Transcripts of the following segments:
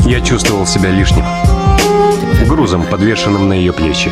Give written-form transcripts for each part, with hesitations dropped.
Я чувствовал себя лишним, грузом, подвешенным на ее плечи.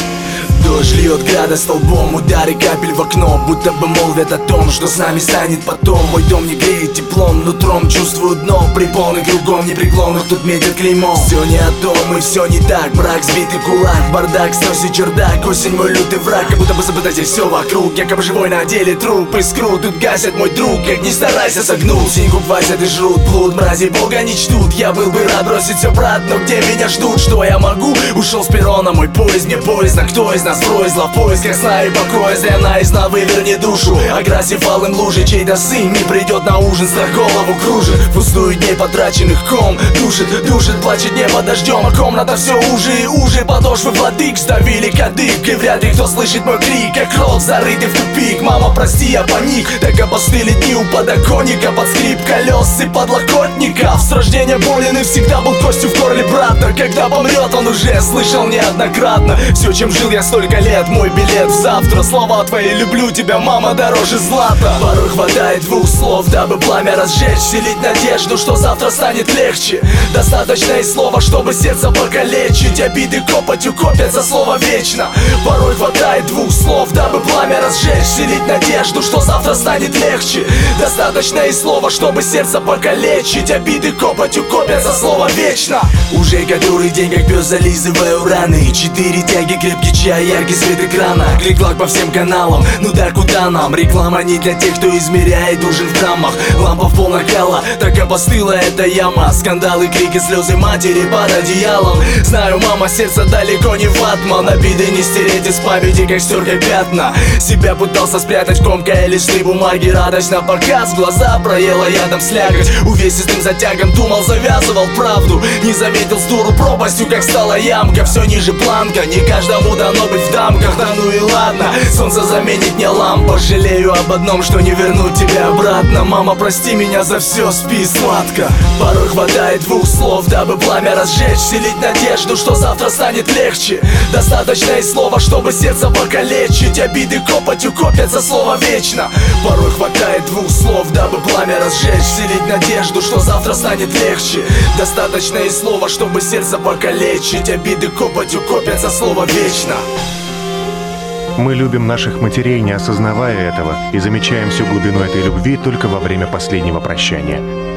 Дождь льет града столбом, удары капель в окно, будто бы молвят о том, что с нами станет потом. Мой дом не греет теплом, нутром чувствую дно. При полных кругом непреклонных тут метит клеймо. Все не о том и все не так, брак, сбитый кулак, бардак, сносит чердак, осень мой лютый враг. Как будто бы забыто здесь все вокруг, якобы живой на деле труп. Искру тут гасят мой друг, как ни старайся согнул. Синьку квасят и жрут, блуд, мрази бога не чтут. Я был бы рад бросить все, брат, но где меня ждут? Что я могу? Ушел с перрона мой поезд, мне поездно, кто из нас бросил в поисках сна и покоя? Зря наизна выверни душу, окрасив алым лужи. Чей-то сын не придет на ужин, страх голову кружит. Пустую дней потраченных ком душит, плачет небо дождем. А комната все уже и уже, подошвы владык сдавили кадык. И вряд ли кто слышит мой крик, как рот зарытый в тупик. Мама, прости, я паник, так опостыли дни у подоконника. Под скрип колес и подлокотников. С рождения болен и всегда был костью в горле брата. Когда помрет он уже, слышал неоднократно. Все, чем жил я столько лет, мой билет в завтра. Слова твои, люблю тебя, мама, дороже злата. Порой хватает двух слов, дабы пламя разжечь. Вселить надежду, что завтра станет легче. Достаточно и слова, чтобы сердце покалечить. Обиды копотью копятся, слово вечно. Порой хватает двух слов, дабы пламя разжечь. Вселить надежду, что завтра станет легче. Достаточно и слова, чтобы сердце покалечить. Обиды копотью копятся, слово вечно. Уже который день, как пес, зализываю раны. 4 тяги, крепкий чай, яркий свет экрана. Клик-клак по всем каналам, ну да куда нам? Реклама не для тех, кто измеряет ужин в граммах. Лампа в пол накала, так опостыла эта яма. Скандалы, крики, слезы матери под одеялом. Знаю, мама, сердце далеко не ватман. Обиды не стереть из памяти, как стеркой пятна. Себя пытался спрятать, комкая листы бумаги. Радость на показ, глаза проела ядом слякоть. Увесистым затягом думал, завязывал правду. Не заметил с дуру пропастью, как стала ямка. Все ниже планка, не каждому дано быть в дамках. Да ну и ладно, солнце заменит мне лампа. Жалею об одном, что не вернуть тебя обратно. Мама, прости меня за все, спи сладко. Порой хватает двух слов, дабы пламя разжечь. Вселить надежду, что завтра станет легче. Достаточно и слова, чтобы сердце покалечить. Обиды копотью копятся, слово вечно. Порой хватает двух слов, дабы пламя разжечь. Вселить надежду, что завтра станет легче. Достаточно и слова, чтобы сердце покалечить. Обиды копотью копятся, слово вечно. Мы любим наших матерей, не осознавая этого, и замечаем всю глубину этой любви только во время последнего прощания.